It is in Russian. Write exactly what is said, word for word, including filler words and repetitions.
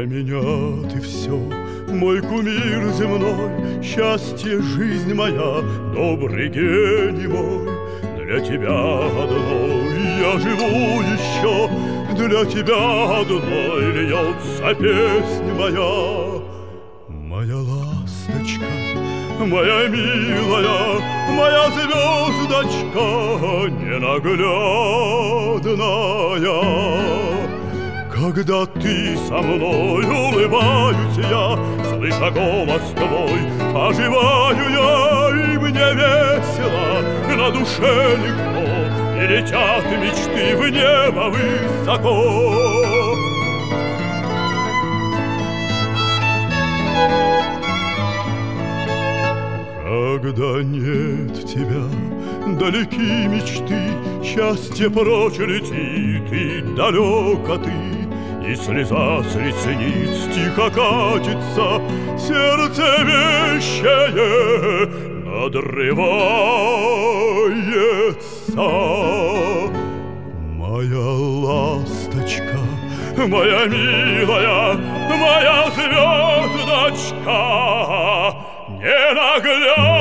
меня ты все, мой кумир земной, счастье, жизнь моя, добрый гений мой. Для тебя одной я живу еще, для тебя одной льется песня моя. Моя ласточка, моя милая, моя звездочка ненаглядная. Когда ты со мной, улыбаюсь я, слыша голос твой, оживаю я, и мне весело, на душе легко, и летят мечты в небо высоко. Когда нет тебя, далеки мечты, счастье прочь летит, и далеко ты, и слеза с ресниц тихо катится, сердце вещее надрывается. Моя ласточка, моя милая, моя звездочка ненаглядная.